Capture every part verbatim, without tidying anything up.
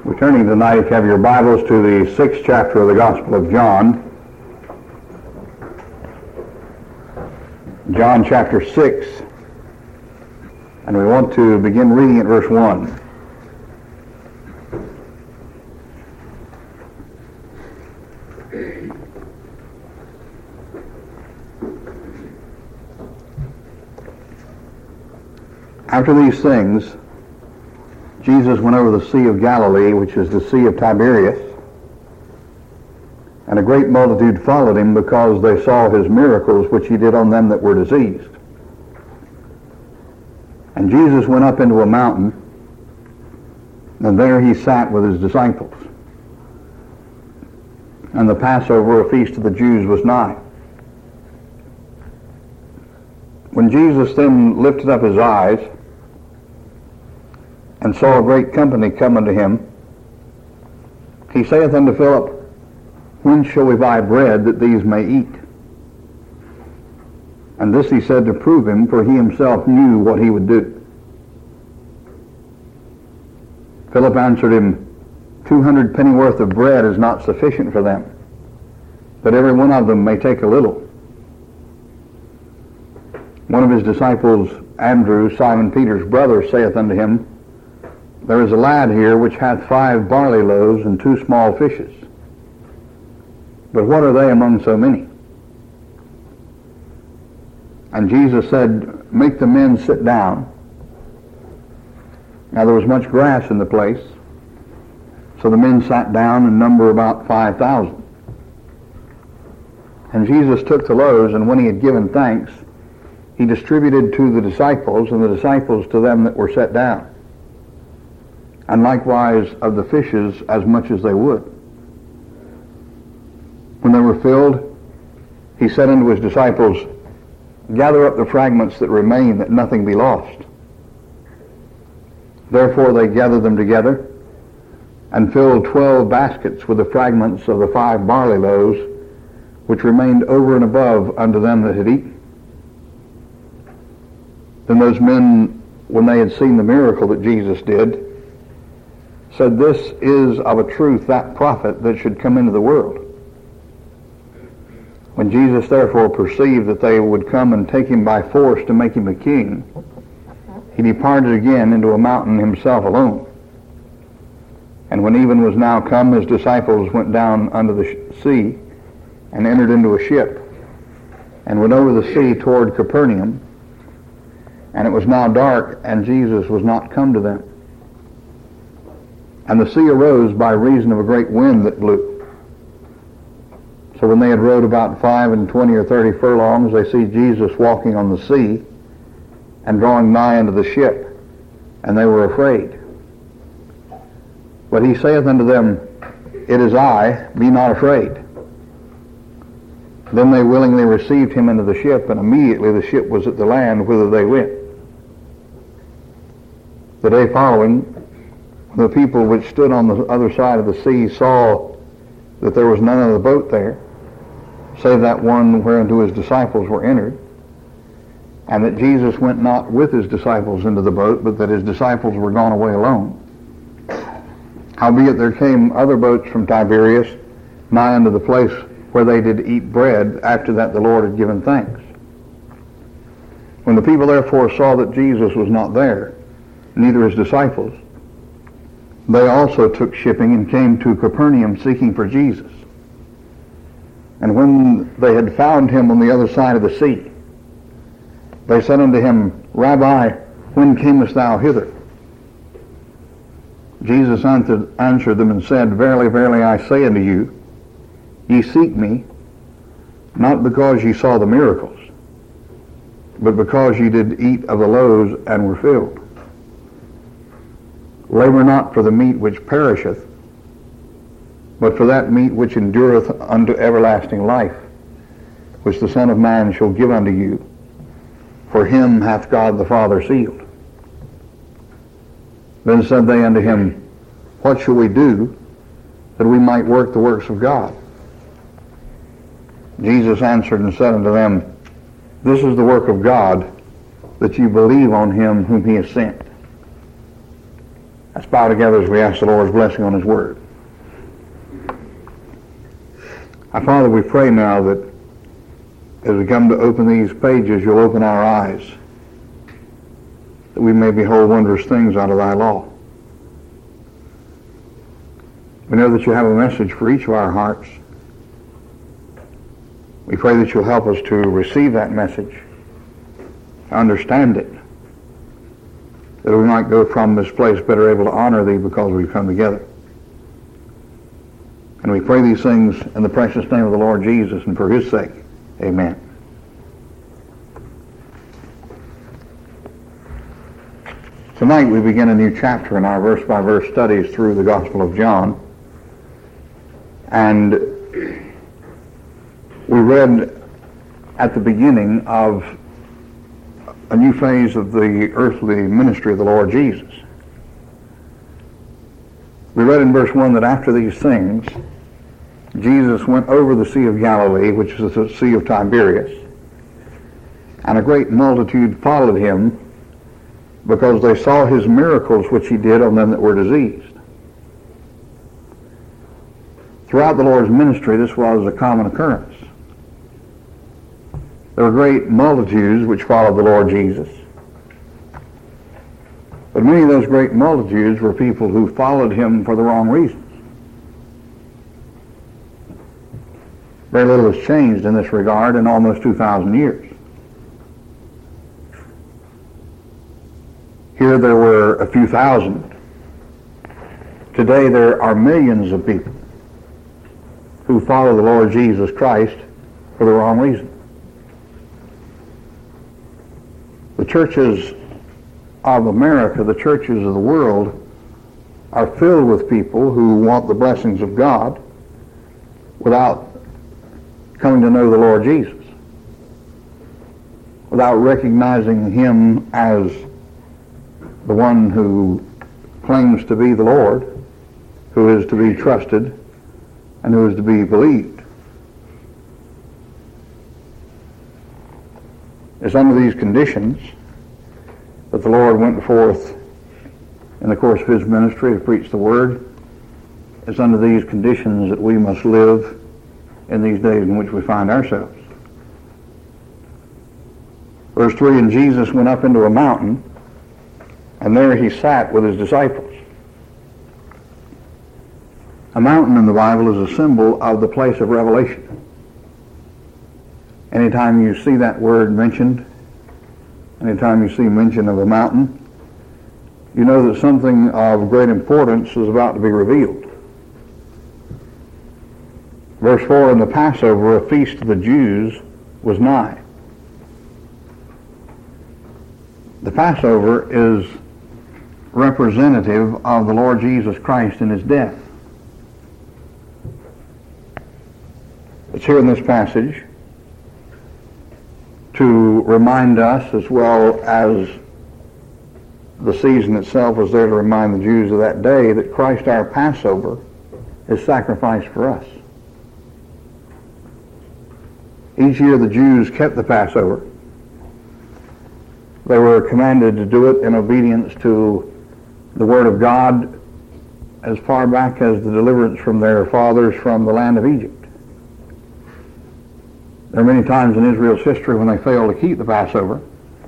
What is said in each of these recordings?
We're turning tonight, if you have your Bibles, to the sixth chapter of the Gospel of John. John chapter six. And we want to begin reading at verse one. After these things, Jesus went over the Sea of Galilee, which is the Sea of Tiberias, and a great multitude followed him because they saw his miracles which he did on them that were diseased. And Jesus went up into a mountain, and there he sat with his disciples. And the Passover, a feast of the Jews, was nigh. When Jesus then lifted up his eyes and saw a great company come unto him, he saith unto Philip, When shall we buy bread that these may eat? And this he said to prove him, for he himself knew what he would do. Philip answered him, Two hundred pennyworth of bread is not sufficient for them, but every one of them may take a little. One of his disciples, Andrew, Simon Peter's brother, saith unto him, There is a lad here which hath five barley loaves and two small fishes. But what are they among so many? And Jesus said, Make the men sit down. Now there was much grass in the place, so the men sat down and number about five thousand. And Jesus took the loaves, and when he had given thanks, he distributed to the disciples, and the disciples to them that were set down, and likewise of the fishes as much as they would. When they were filled, he said unto his disciples, Gather up the fragments that remain, that nothing be lost. Therefore they gathered them together, and filled twelve baskets with the fragments of the five barley loaves, which remained over and above unto them that had eaten. Then those men, when they had seen the miracle that Jesus did, said, This is of a truth that prophet that should come into the world. When Jesus therefore perceived that they would come and take him by force to make him a king, he departed again into a mountain himself alone. And when even was now come, his disciples went down unto the sea, and entered into a ship, and went over the sea toward Capernaum. And it was now dark, and Jesus was not come to them. And the sea arose by reason of a great wind that blew. So when they had rowed about five and twenty or thirty furlongs, they see Jesus walking on the sea, and drawing nigh unto the ship, and they were afraid. But he saith unto them, It is I, be not afraid. Then they willingly received him into the ship, and immediately the ship was at the land whither they went. The day following, the people which stood on the other side of the sea saw that there was none of the boat there, save that one whereunto his disciples were entered, and that Jesus went not with his disciples into the boat, but that his disciples were gone away alone. Howbeit there came other boats from Tiberias nigh unto the place where they did eat bread, after that the Lord had given thanks. When the people therefore saw that Jesus was not there, neither his disciples, they also took shipping and came to Capernaum seeking for Jesus. And when they had found him on the other side of the sea, they said unto him, Rabbi, when camest thou hither? Jesus answered, answered them and said, Verily, verily, I say unto you, ye seek me, not because ye saw the miracles, but because ye did eat of the loaves and were filled. Labor not for the meat which perisheth, but for that meat which endureth unto everlasting life, which the Son of Man shall give unto you. For him hath God the Father sealed. Then said they unto him, What shall we do that we might work the works of God? Jesus answered and said unto them, This is the work of God, that you believe on him whom he has sent. Let's bow together as we ask the Lord's blessing on His Word. Our Father, we pray now that as we come to open these pages, you'll open our eyes, that we may behold wondrous things out of thy law. We know that you have a message for each of our hearts. We pray that you'll help us to receive that message, to understand it, that we might go from this place better able to honor thee because we've come together. And we pray these things in the precious name of the Lord Jesus and for his sake. Amen. Tonight we begin a new chapter in our verse-by-verse studies through the Gospel of John. And we read at the beginning of a new phase of the earthly ministry of the Lord Jesus. We read in verse one that after these things, Jesus went over the Sea of Galilee, which is the Sea of Tiberias, and a great multitude followed him because they saw his miracles which he did on them that were diseased. Throughout the Lord's ministry, this was a common occurrence. There were great multitudes which followed the Lord Jesus. But many of those great multitudes were people who followed him for the wrong reasons. Very little has changed in this regard in almost two thousand years. Here there were a few thousand. Today there are millions of people who follow the Lord Jesus Christ for the wrong reason. The churches of America, the churches of the world, are filled with people who want the blessings of God without coming to know the Lord Jesus, without recognizing him as the one who claims to be the Lord, who is to be trusted, and who is to be believed. It's under these conditions that the Lord went forth in the course of his ministry to preach the Word. It's under these conditions that we must live in these days in which we find ourselves. Verse three, and Jesus went up into a mountain, and there he sat with his disciples. A mountain in the Bible is a symbol of the place of revelation. Anytime you see that word mentioned, anytime you see mention of a mountain, you know that something of great importance is about to be revealed. Verse four, and the Passover, a feast of the Jews, was nigh. The Passover is representative of the Lord Jesus Christ and his death. It's here in this passage to remind us, as well as the season itself was there to remind the Jews of that day, that Christ our Passover is sacrificed for us. Each year the Jews kept the Passover. They were commanded to do it in obedience to the Word of God as far back as the deliverance from their fathers from the land of Egypt. There are many times in Israel's history when they failed to keep the Passover.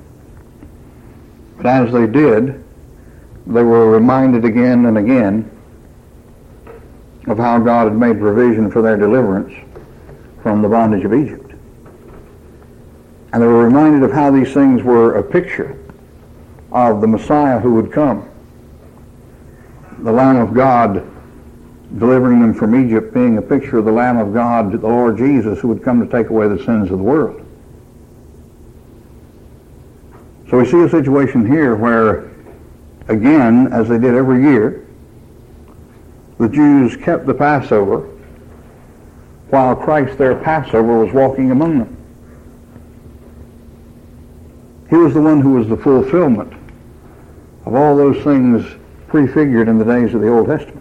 But as they did, they were reminded again and again of how God had made provision for their deliverance from the bondage of Egypt. And they were reminded of how these things were a picture of the Messiah who would come. The Lamb of God delivering them from Egypt being a picture of the Lamb of God, the Lord Jesus, who would come to take away the sins of the world. So we see a situation here where, again, as they did every year, the Jews kept the Passover while Christ, their Passover, was walking among them. He was the one who was the fulfillment of all those things prefigured in the days of the Old Testament.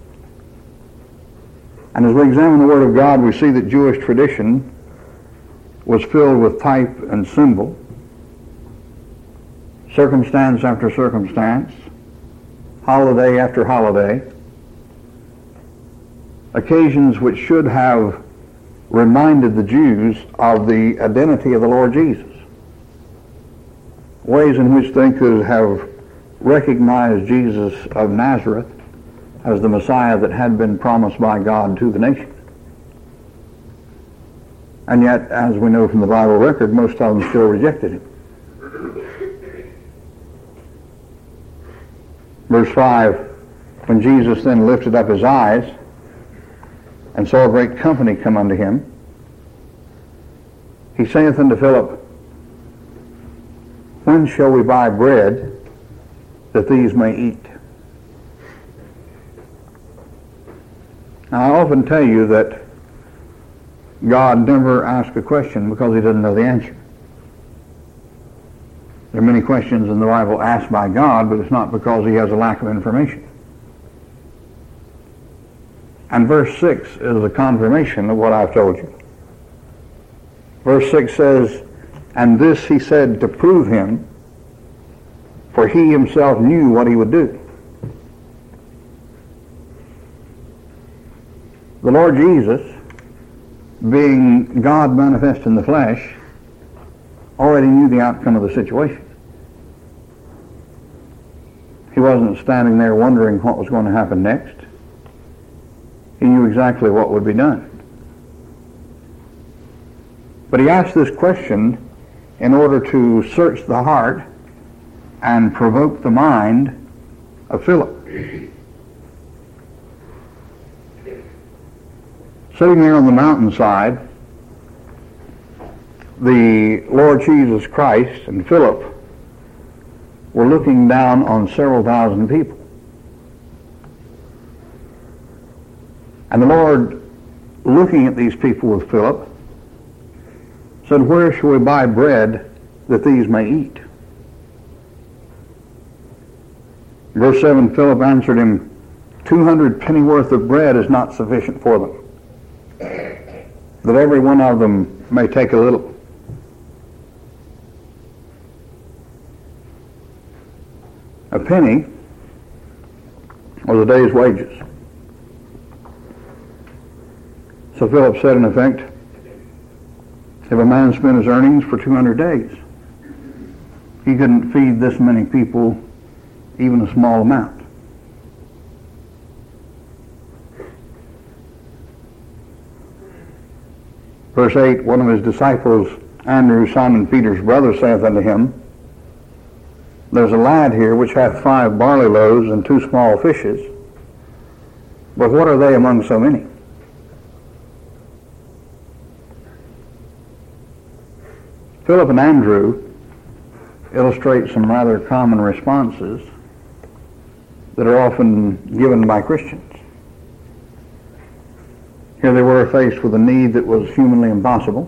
And as we examine the Word of God, we see that Jewish tradition was filled with type and symbol, circumstance after circumstance, holiday after holiday, occasions which should have reminded the Jews of the identity of the Lord Jesus, ways in which they could have recognized Jesus of Nazareth as the Messiah that had been promised by God to the nation. And yet, as we know from the Bible record, most of them still rejected him. Verse five, when Jesus then lifted up his eyes and saw a great company come unto him, he saith unto Philip, when shall we buy bread that these may eat? Now, I often tell you that God never asks a question because he doesn't know the answer. There are many questions in the Bible asked by God, but it's not because he has a lack of information. And verse six is a confirmation of what I've told you. Verse six says, and this he said to prove him, for he himself knew what he would do. The Lord Jesus, being God manifest in the flesh, already knew the outcome of the situation. He wasn't standing there wondering what was going to happen next. He knew exactly what would be done. But he asked this question in order to search the heart and provoke the mind of Philip. Sitting there on the mountainside, the Lord Jesus Christ and Philip were looking down on several thousand people. And the Lord, looking at these people with Philip, said, where shall we buy bread that these may eat? Verse seven, Philip answered him, two hundred pennyworth of bread is not sufficient for them, that every one of them may take a little. A penny was a day's wages. So Philip said, in effect, if a man spent his earnings for two hundred days, he couldn't feed this many people even a small amount. Verse eight, one of his disciples, Andrew, Simon Peter's brother, saith unto him, there's a lad here which hath five barley loaves and two small fishes, but what are they among so many? Philip and Andrew illustrate some rather common responses that are often given by Christians. Here they were faced with a need that was humanly impossible,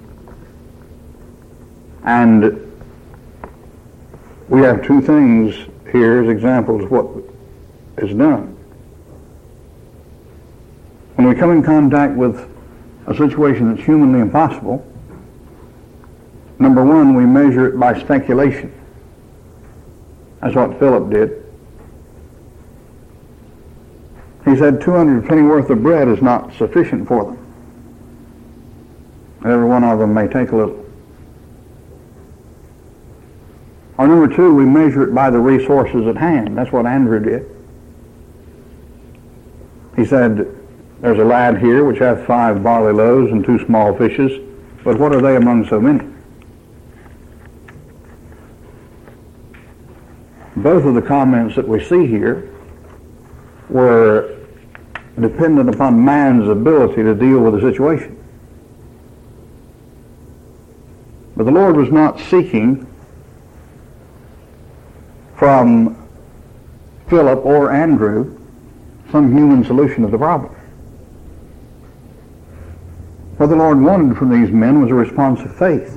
and we have two things here as examples of what is done. When we come in contact with a situation that's humanly impossible, number one, we measure it by speculation. That's what Philip did. He said two hundred pennyworth of bread is not sufficient for them. Every one of them may take a little. Or number two, we measure it by the resources at hand. That's what Andrew did. He said, there's a lad here which hath five barley loaves and two small fishes, but what are they among so many? Both of the comments that we see here were dependent upon man's ability to deal with the situation. But the Lord was not seeking from Philip or Andrew some human solution of the problem. What the Lord wanted from these men was a response of faith.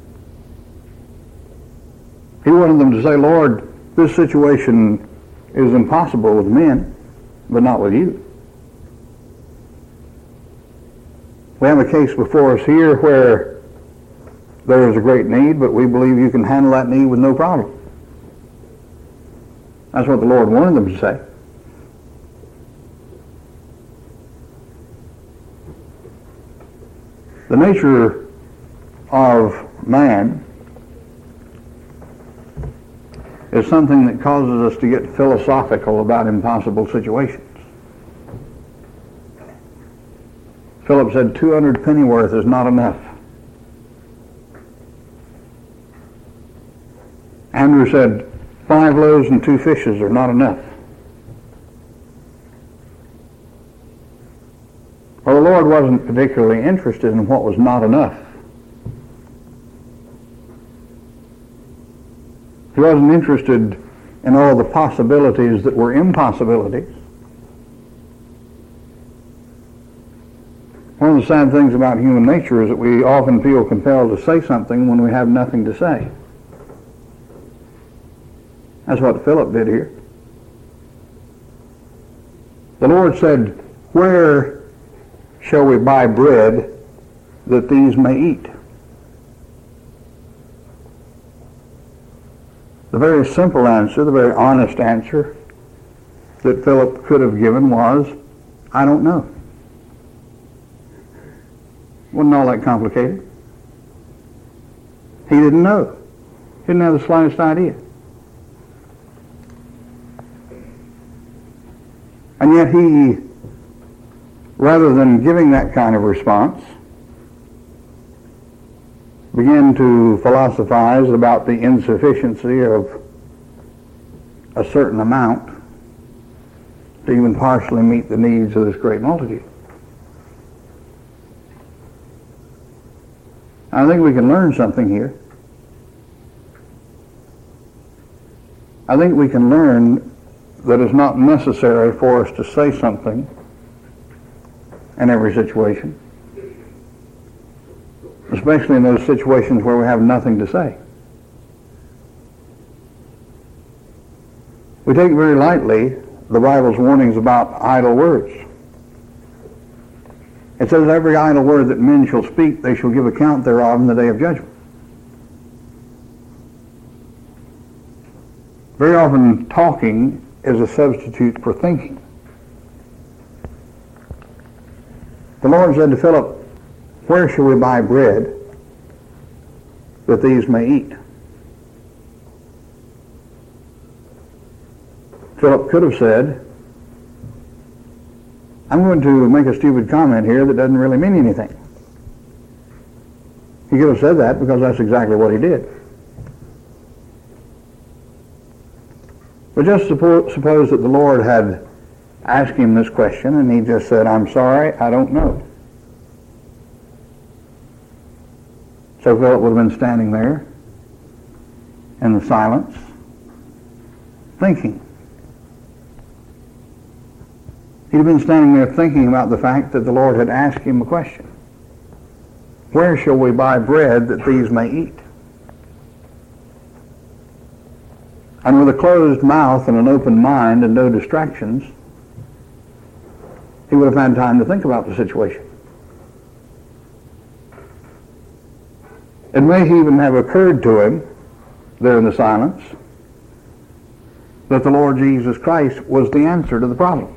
He wanted them to say, Lord, this situation is impossible with men, but not with you. We have a case before us here where there is a great need, but we believe you can handle that need with no problem. That's what the Lord wanted them to say. The nature of man is something that causes us to get philosophical about impossible situations. Philip said two hundred pennyworth is not enough. Andrew said five loaves and two fishes are not enough. Well, the Lord wasn't particularly interested in what was not enough. He wasn't interested in all the possibilities that were impossibilities. One of the sad things about human nature is that we often feel compelled to say something when we have nothing to say. That's what Philip did here. The Lord said, "Where shall we buy bread that these may eat?" The very simple answer, the very honest answer that Philip could have given was, "I don't know." Wasn't all that complicated. He didn't know. He didn't have the slightest idea. And yet he, rather than giving that kind of response, began to philosophize about the insufficiency of a certain amount to even partially meet the needs of this great multitude. I think we can learn something here. I think we can learn that it's not necessary for us to say something in every situation, especially in those situations where we have nothing to say. We take very lightly the Bible's warnings about idle words. It says, "Every idle word that men shall speak, they shall give account thereof in the day of judgment." Very often talking is a substitute for thinking. The Lord said to Philip, "Where shall we buy bread that these may eat?" Philip could have said, "I'm going to make a stupid comment here that doesn't really mean anything." He could have said that because that's exactly what he did. But just suppose, suppose that the Lord had asked him this question and he just said, "I'm sorry, I don't know." So Philip would have been standing there in the silence, thinking. He'd have been standing there thinking about the fact that the Lord had asked him a question. "Where shall we buy bread that these may eat?" And with a closed mouth and an open mind and no distractions, he would have had time to think about the situation. It may even have occurred to him, there in the silence, that the Lord Jesus Christ was the answer to the problem.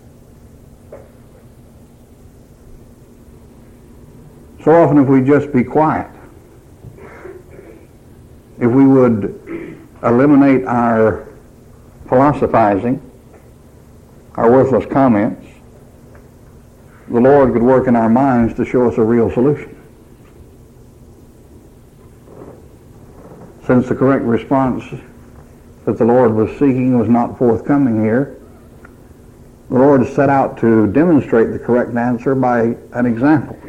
So often if we just be quiet, if we would eliminate our philosophizing, our worthless comments, the Lord could work in our minds to show us a real solution. Since the correct response that the Lord was seeking was not forthcoming here, the Lord set out to demonstrate the correct answer by an example.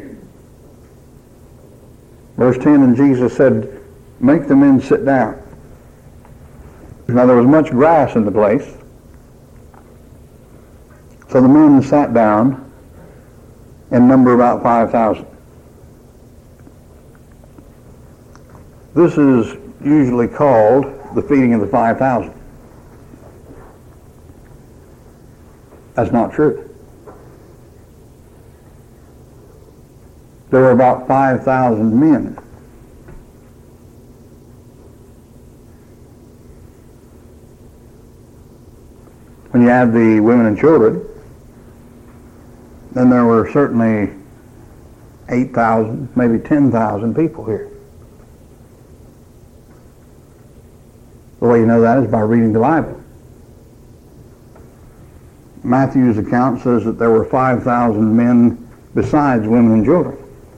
Verse ten, "And Jesus said, Make the men sit down." Now there was much grass in the place, so the men sat down in number about five thousand. This is usually called the feeding of the five thousand. That's not true. There were about five thousand men. When you add the women and children, then there were certainly eight thousand, maybe ten thousand people here. The way you know that is by reading the Bible. Matthew's account says that there were five thousand men besides women and children.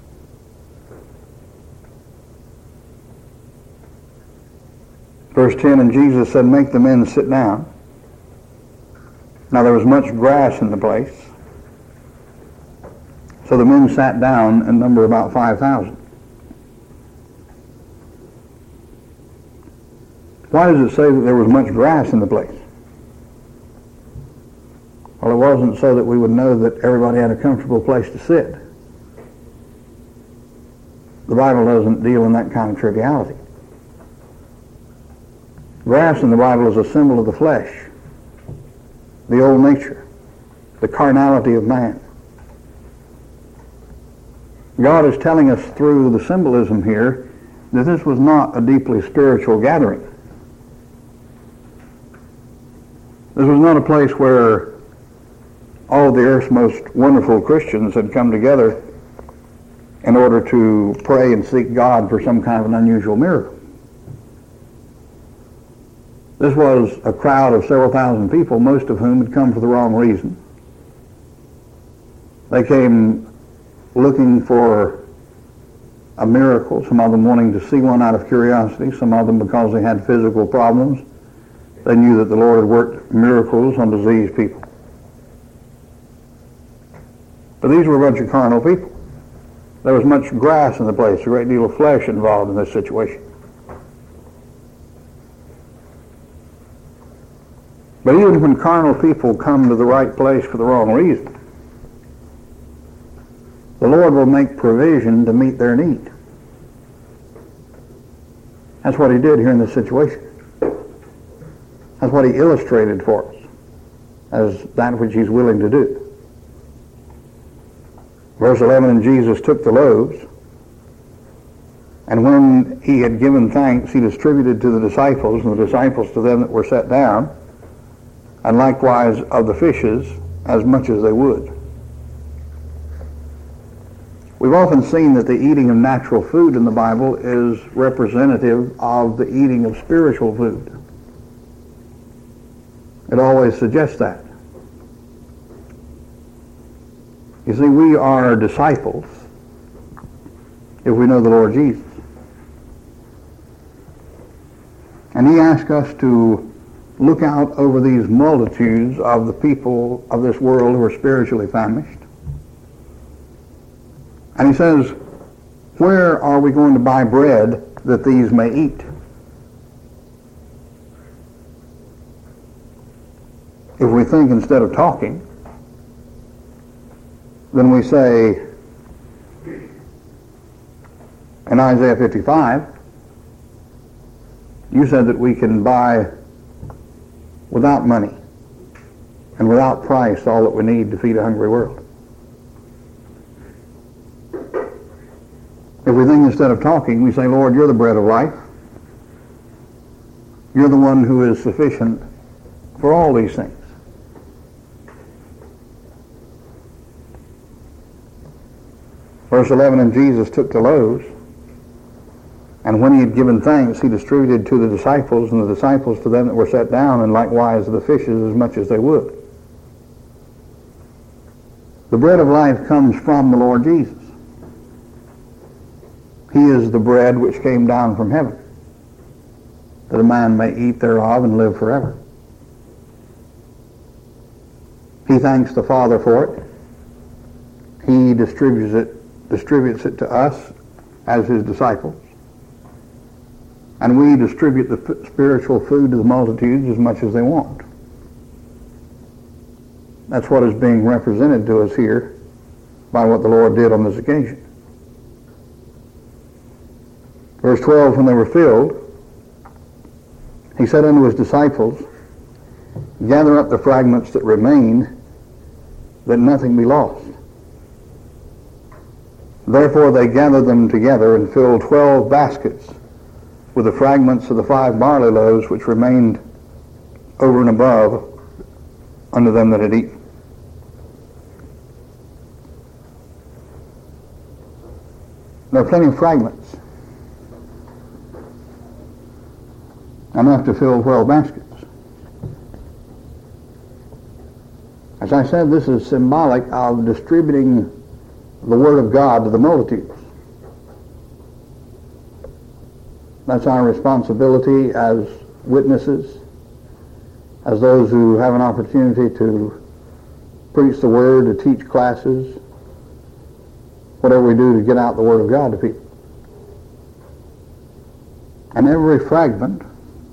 Verse ten, and Jesus said, make the men sit down. Now there was much grass in the place. So the men sat down and number about five thousand. Why does it say that there was much grass in the place? Well, it wasn't so that we would know that everybody had a comfortable place to sit. The Bible doesn't deal in that kind of triviality. Grass in the Bible is a symbol of the flesh, the old nature, the carnality of man. God is telling us through the symbolism here that this was not a deeply spiritual gathering. This was not a place where all of the earth's most wonderful Christians had come together in order to pray and seek God for some kind of an unusual miracle. This was a crowd of several thousand people, most of whom had come for the wrong reason. They came looking for a miracle, some of them wanting to see one out of curiosity, some of them because they had physical problems. They knew that the Lord had worked miracles on diseased people. But these were a bunch of carnal people. There was much grass in the place, a great deal of flesh involved in this situation. But even when carnal people come to the right place for the wrong reason, the Lord will make provision to meet their need. That's what he did here in this situation. That's what he illustrated for us as that which he's willing to do. Verse eleven, and Jesus took the loaves, and when he had given thanks, he distributed to the disciples, and the disciples to them that were set down, and likewise of the fishes, as much as they would. We've often seen that the eating of natural food in the Bible is representative of the eating of spiritual food. It always suggests that. You see, we are disciples if we know the Lord Jesus. And he asks us to look out over these multitudes of the people of this world who are spiritually famished. And he says, where are we going to buy bread that these may eat? If we think instead of talking, then we say in Isaiah fifty-five, you said that we can buy without money and without price all that we need to feed a hungry world. If we think instead of talking, we say, Lord, you're the bread of life. You're the one who is sufficient for all these things. Verse eleven, and Jesus took the loaves, and when he had given thanks, he distributed to the disciples, and the disciples to them that were set down, and likewise the fishes as much as they would. The bread of life comes from the Lord Jesus. He is the bread which came down from heaven, that a man may eat thereof and live forever. He thanks the Father for it. He distributes it distributes it to us as his disciples. And we distribute the f- spiritual food to the multitudes as much as they want. That's what is being represented to us here by what the Lord did on this occasion. Verse twelve, when they were filled, he said unto his disciples, gather up the fragments that remain, that nothing be lost. Therefore they gathered them together and filled twelve baskets with the fragments of the five barley loaves which remained over and above unto them that had eaten. There are plenty of fragments, enough to fill twelve baskets. As I said, this is symbolic of distributing the Word of God to the multitudes. That's our responsibility as witnesses, as those who have an opportunity to preach the Word, to teach classes, whatever we do to get out the Word of God to people. And every fragment,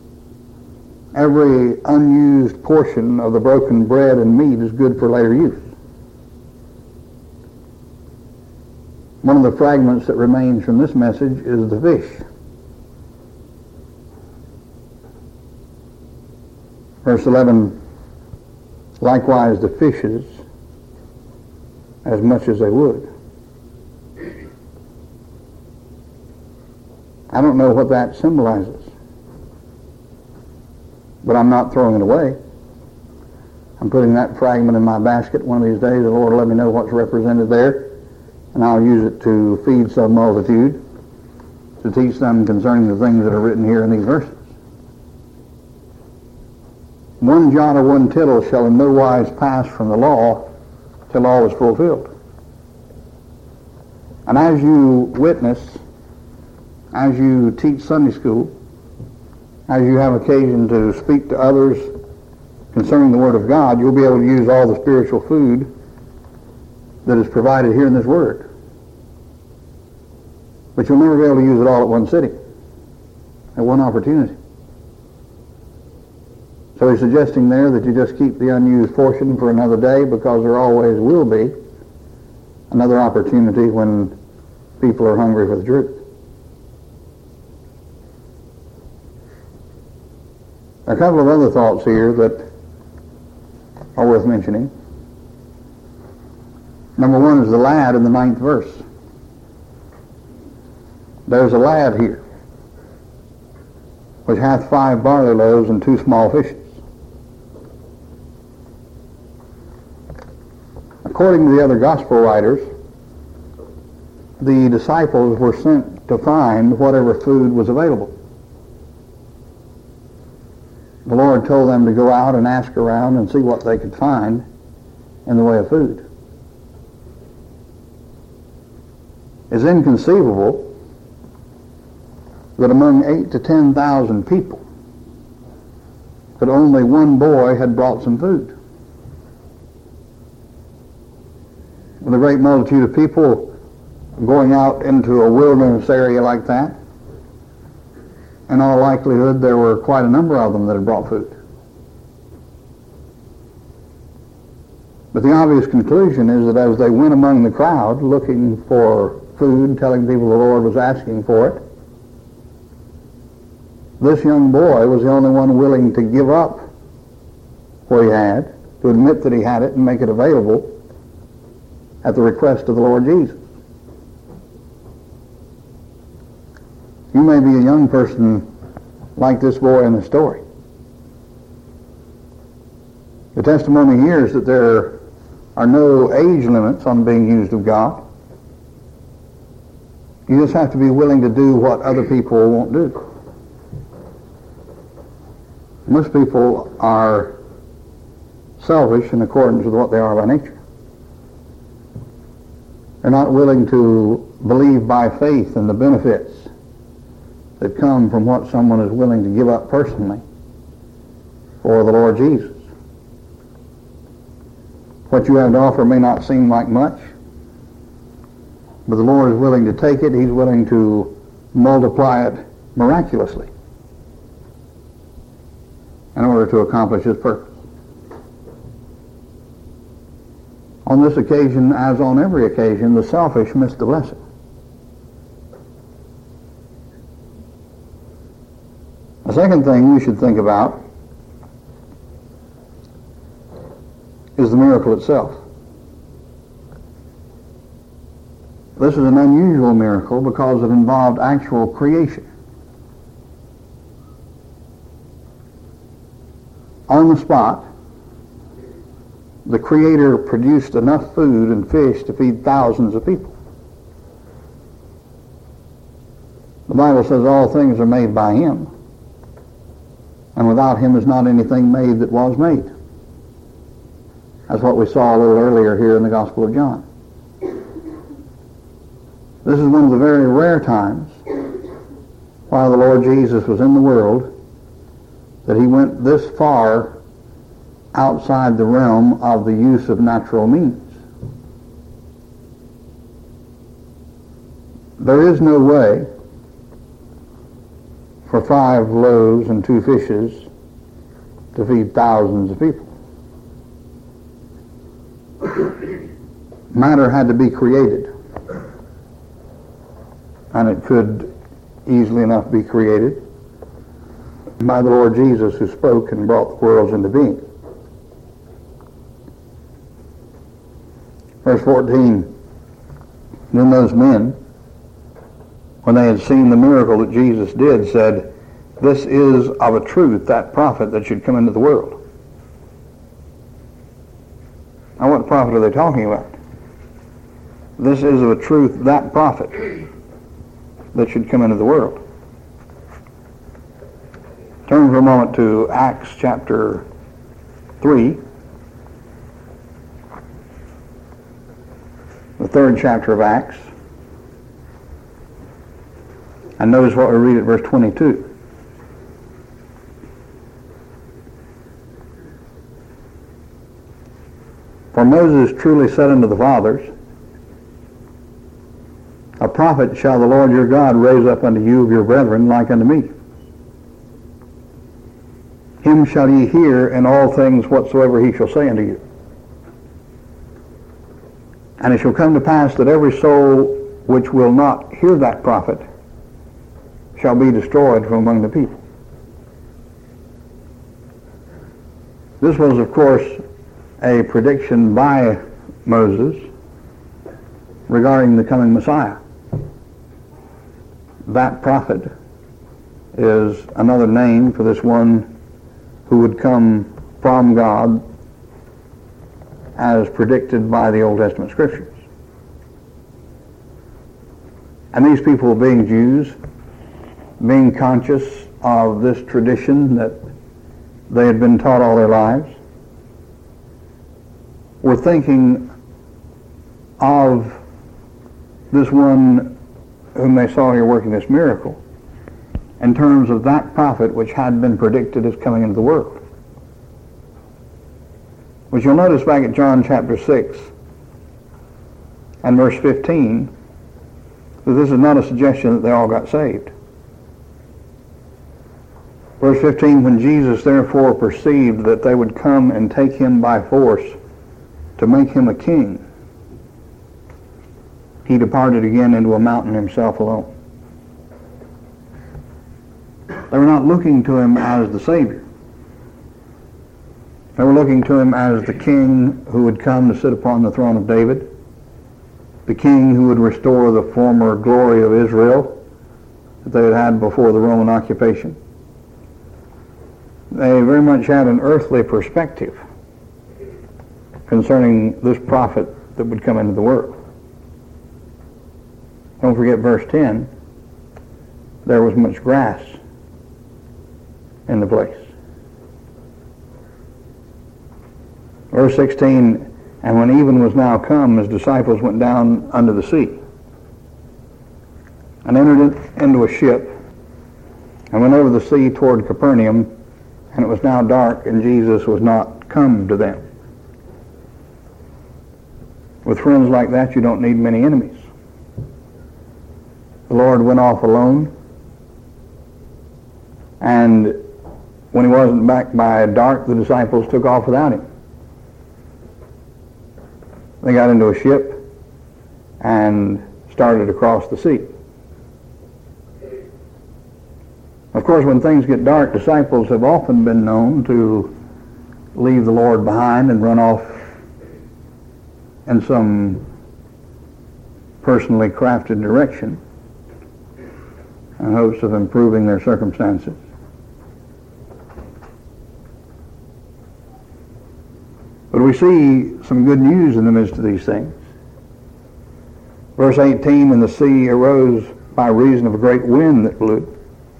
every unused portion of the broken bread and meat is good for later use. One of the fragments that remains from this message is the fish. Verse eleven, likewise the fishes, as much as they would. I don't know what that symbolizes, but I'm not throwing it away. I'm putting that fragment in my basket. One of these days the Lord will let me know what's represented there, and I'll use it to feed some multitude, to teach them concerning the things that are written here in these verses. One jot or one tittle shall in no wise pass from the law till all is fulfilled. And as you witness, as you teach Sunday school, as you have occasion to speak to others concerning the Word of God, you'll be able to use all the spiritual food that is provided here in this Word. But you'll never be able to use it all at one sitting, at one opportunity. So he's suggesting there that you just keep the unused portion for another day, because there always will be another opportunity when people are hungry for the truth. A couple of other thoughts here that are worth mentioning. Number one is the lad in the ninth verse. There's a lad here, which hath five barley loaves and two small fishes. According to the other gospel writers, the disciples were sent to find whatever food was available. The Lord told them to go out and ask around and see what they could find in the way of food. It's inconceivable that among eight to ten thousand people, that only one boy had brought some food. With a great multitude of people going out into a wilderness area like that, in all likelihood there were quite a number of them that had brought food. But the obvious conclusion is that as they went among the crowd looking for food, telling people the Lord was asking for it, this young boy was the only one willing to give up what he had, to admit that he had it and make it available at the request of the Lord Jesus. You may be a young person like this boy in the story. The testimony here is that there are no age limits on being used of God. You just have to be willing to do what other people won't do. Most people are selfish in accordance with what they are by nature. They're not willing to believe by faith in the benefits that come from what someone is willing to give up personally for the Lord Jesus. What you have to offer may not seem like much, but the Lord is willing to take it. He's willing to multiply it miraculously in order to accomplish His purpose. On this occasion, as on every occasion, the selfish miss the blessing. The second thing we should think about is the miracle itself. This is an unusual miracle because it involved actual creation. On the spot, the Creator produced enough food and fish to feed thousands of people. The Bible says all things are made by Him, and without Him is not anything made that was made. That's what we saw a little earlier here in the Gospel of John. This is one of the very rare times while the Lord Jesus was in the world that He went this far outside the realm of the use of natural means. There is no way for five loaves and two fishes to feed thousands of people. Matter had to be created, and it could easily enough be created by the Lord Jesus, who spoke and brought the worlds into being. Verse fourteen, then those men, when they had seen the miracle that Jesus did, said, this is of a truth that prophet that should come into the world. Now what prophet are they talking about? This is of a truth that prophet that should come into the world. Turn for a moment to Acts chapter three, the third chapter of Acts, and notice what we read at verse twenty-two. For Moses truly said unto the fathers, a prophet shall the Lord your God raise up unto you of your brethren like unto me. Him shall ye hear in all things whatsoever he shall say unto you. And it shall come to pass that every soul which will not hear that prophet shall be destroyed from among the people. This was, of course, a prediction by Moses regarding the coming Messiah. That prophet is another name for this one who would come from God as predicted by the Old Testament Scriptures. And these people, being Jews, being conscious of this tradition that they had been taught all their lives, were thinking of this one whom they saw here working this miracle in terms of that prophet which had been predicted as coming into the world. Which you'll notice back at John chapter six and verse fifteen that this is not a suggestion that they all got saved. Verse fifteen, when Jesus therefore perceived that they would come and take him by force to make him a king, he departed again into a mountain himself alone. They were not looking to him as the Savior. They were looking to him as the king who would come to sit upon the throne of David, the king who would restore the former glory of Israel that they had had before the Roman occupation. They very much had an earthly perspective concerning this prophet that would come into the world. Don't forget verse ten. There was much grass in the place. Verse sixteen, and when even was now come, his disciples went down unto the sea, and entered into a ship, and went over the sea toward Capernaum, and it was now dark, and Jesus was not come to them. With friends like that, you don't need many enemies. The Lord went off alone, and when he wasn't back by dark, the disciples took off without him. They got into a ship and started across the sea. Of course, when things get dark, disciples have often been known to leave the Lord behind and run off in some personally crafted direction in hopes of improving their circumstances. But we see some good news in the midst of these things. Verse eighteen, and the sea arose by reason of a great wind that blew.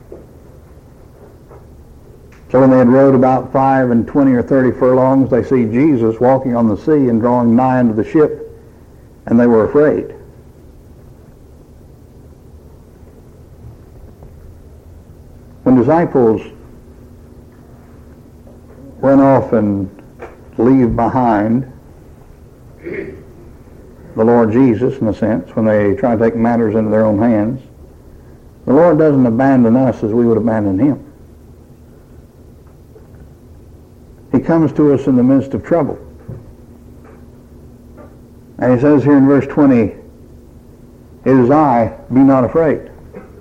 So when they had rowed about five and twenty or thirty furlongs, they see Jesus walking on the sea and drawing nigh unto the ship, and they were afraid. When disciples run off and leave behind the Lord Jesus, in a sense, when they try to take matters into their own hands, the Lord doesn't abandon us as we would abandon him. He comes to us in the midst of trouble. And he says here in verse twenty, it is I, be not afraid.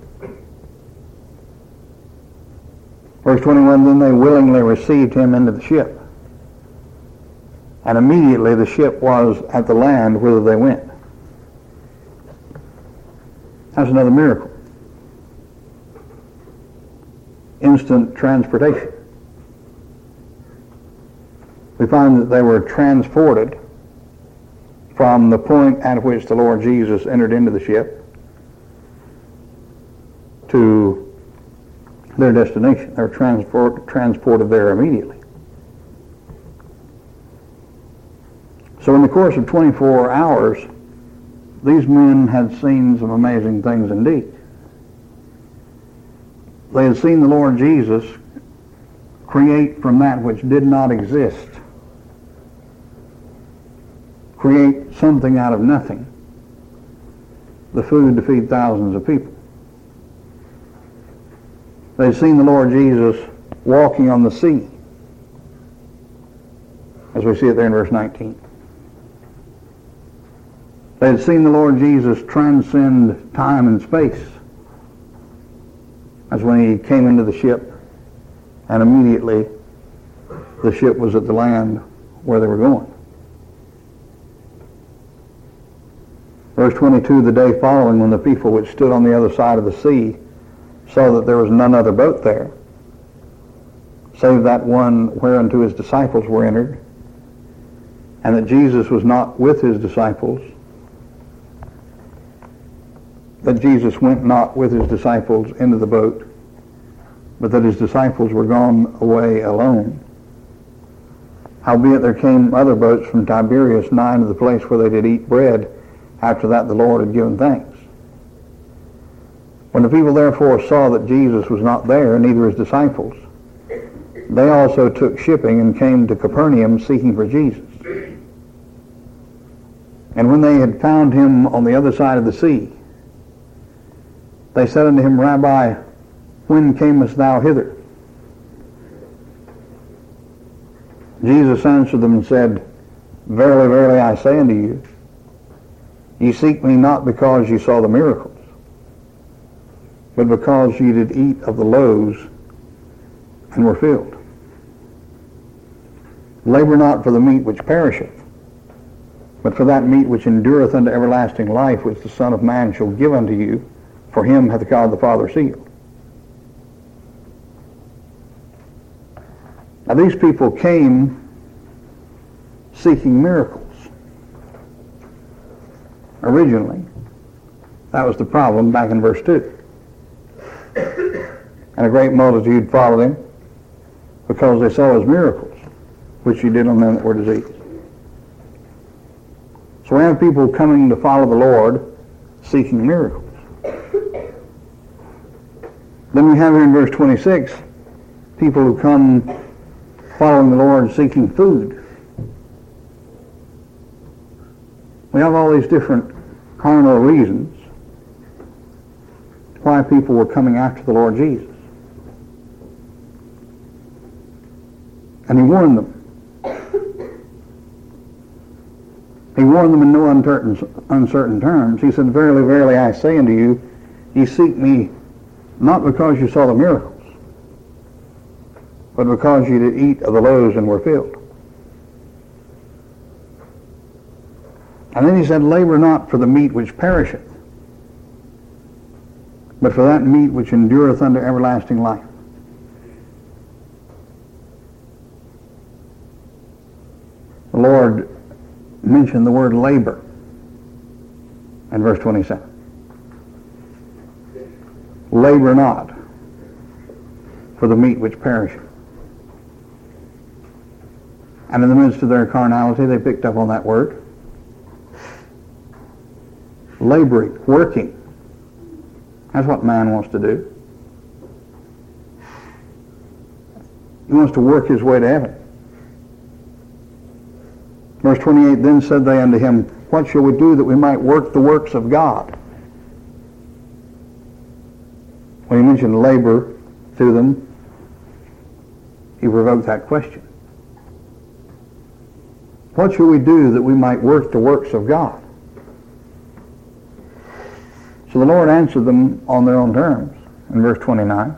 Verse twenty-one, then they willingly received him into the ship. And immediately the ship was at the land whither they went. That's another miracle. Instant transportation. We find that they were transported from the point at which the Lord Jesus entered into the ship to their destination. They were transport, transported there immediately. So in the course of twenty-four hours, these men had seen some amazing things indeed. They had seen the Lord Jesus create from that which did not exist, create something out of nothing, the food to feed thousands of people. They'd seen the Lord Jesus walking on the sea, as we see it there in verse nineteen. They had seen the Lord Jesus transcend time and space, as when he came into the ship, and immediately the ship was at the land where they were going. Verse twenty-two, the day following, when the people which stood on the other side of the sea saw that there was none other boat there, save that one whereunto his disciples were entered, and that Jesus was not with his disciples, that Jesus went not with his disciples into the boat, but that his disciples were gone away alone. Howbeit there came other boats from Tiberias nigh unto the place where they did eat bread, after that the Lord had given thanks. When the people therefore saw that Jesus was not there, neither his disciples, they also took shipping and came to Capernaum seeking for Jesus. And when they had found him on the other side of the sea, they said unto him, Rabbi, when camest thou hither? Jesus answered them and said, Verily, verily, I say unto you, ye seek me not because ye saw the miracles, but because ye did eat of the loaves and were filled. Labor not for the meat which perisheth, but for that meat which endureth unto everlasting life, which the Son of Man shall give unto you, for him hath God the Father sealed. Now these people came seeking miracles. Originally, that was the problem back in verse two. And a great multitude followed him because they saw his miracles, which he did on them that were diseased. So we have people coming to follow the Lord seeking miracles. Then we have here in verse twenty-six people who come following the Lord seeking food. We have all these different carnal reasons why people were coming after the Lord Jesus. And he warned them. He warned them in no uncertain, uncertain terms. He said, Verily, verily, I say unto you, ye seek me not because you saw the miracles, but because ye did eat of the loaves and were filled. And then he said, Labor not for the meat which perisheth, but for that meat which endureth unto everlasting life. The Lord mentioned the word labor in verse twenty-seven. Labor not for the meat which perisheth. And in the midst of their carnality, they picked up on that word. Laboring, working. That's what man wants to do. He wants to work his way to heaven. Verse twenty-eight, then said they unto him, what shall we do that we might work the works of God? When he mentioned labor to them, he provoked that question. What shall we do that we might work the works of God? So the Lord answered them on their own terms in verse twenty-nine.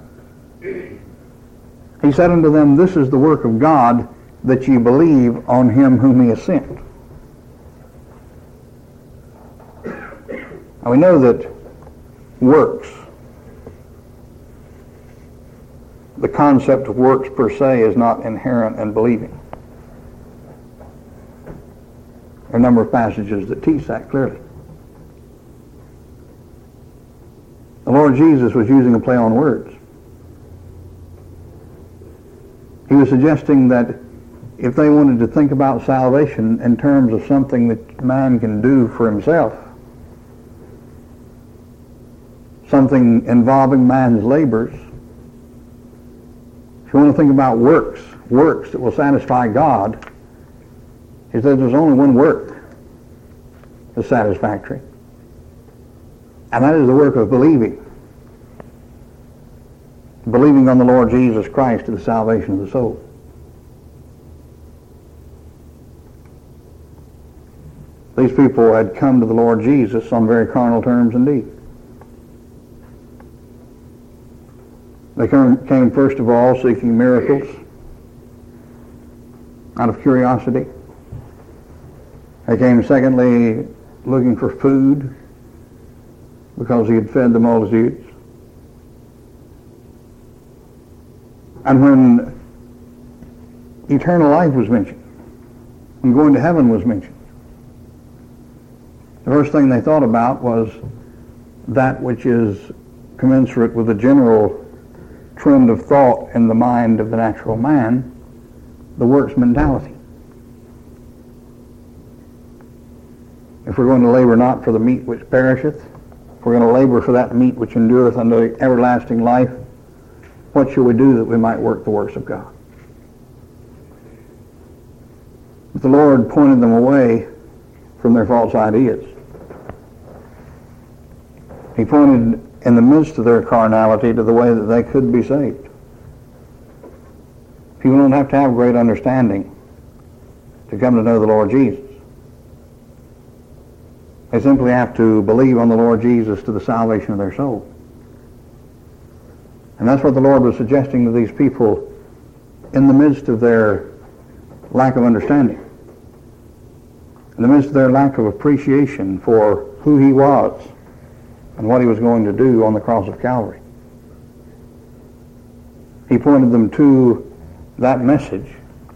He said unto them, this is the work of God, that ye believe on him whom he has sent. Now we know that works, the concept of works per se, is not inherent in believing. There are a number of passages that teach that clearly. The Lord Jesus was using a play on words. He was suggesting that if they wanted to think about salvation in terms of something that man can do for himself, something involving man's labors, if you want to think about works, works that will satisfy God, he said there's only one work that's satisfactory. And that is the work of believing. Believing on the Lord Jesus Christ to the salvation of the soul. These people had come to the Lord Jesus on very carnal terms indeed. They came first of all seeking miracles out of curiosity. They came secondly looking for food because he had fed the multitudes. And when eternal life was mentioned, when going to heaven was mentioned, the first thing they thought about was that which is commensurate with the general trend of thought in the mind of the natural man, the works mentality. If we're going to labor not for the meat which perisheth, if we're going to labor for that meat which endureth unto everlasting life, what shall we do that we might work the works of God? But the Lord pointed them away from their false ideas. He pointed in the midst of their carnality to the way that they could be saved. People don't have to have great understanding to come to know the Lord Jesus. They simply have to believe on the Lord Jesus to the salvation of their soul. And that's what the Lord was suggesting to these people in the midst of their lack of understanding, in the midst of their lack of appreciation for who he was and what he was going to do on the cross of Calvary. He pointed them to that message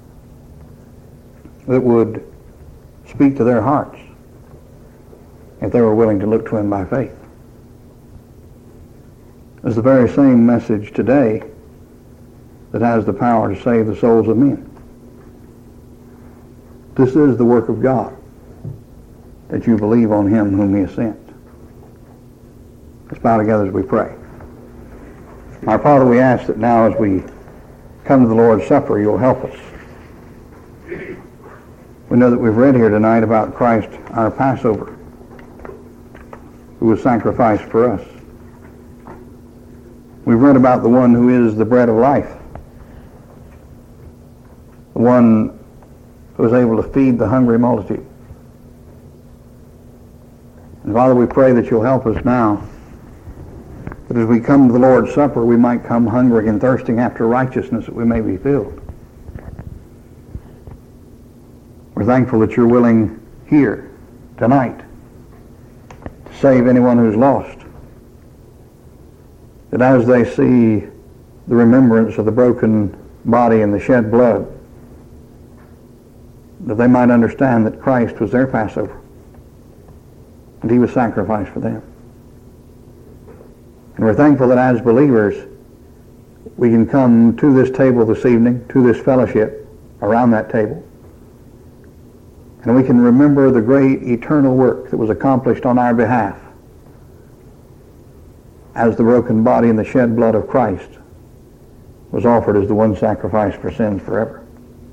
that would speak to their hearts if they were willing to look to him by faith. It's the very same message today that has the power to save the souls of men. This is the work of God, that you believe on him whom he has sent. Let's bow together as we pray. Our Father, we ask that now as we come to the Lord's Supper, you'll help us. We know that we've read here tonight about Christ, our Passover, who was sacrificed for us. We've read about the one who is the bread of life, the one who was able to feed the hungry multitude. And Father, we pray that you'll help us now, that as we come to the Lord's Supper, we might come hungering and thirsting after righteousness, that we may be filled. We're thankful that you're willing here tonight to save anyone who's lost. That as they see the remembrance of the broken body and the shed blood, that they might understand that Christ was their Passover, and he was sacrificed for them. And we're thankful that as believers, we can come to this table this evening, to this fellowship, around that table, and we can remember the great eternal work that was accomplished on our behalf as the broken body and the shed blood of Christ was offered as the one sacrifice for sins forever.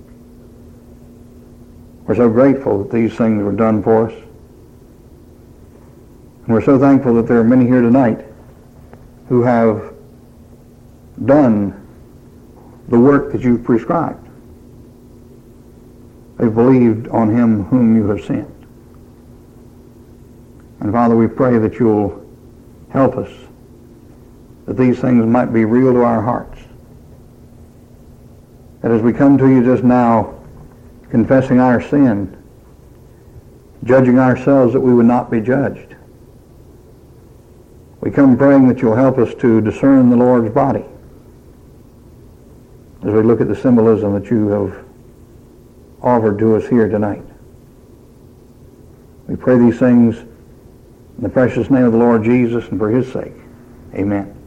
We're so grateful that these things were done for us. And we're so thankful that there are many here tonight who have done the work that you've prescribed. They've believed on him whom you have sent. And Father, we pray that you'll help us, that these things might be real to our hearts. That as we come to you just now, confessing our sin, judging ourselves that we would not be judged, we come praying that you'll help us to discern the Lord's body as we look at the symbolism that you have offered to us here tonight. We pray these things in the precious name of the Lord Jesus and for his sake. Amen.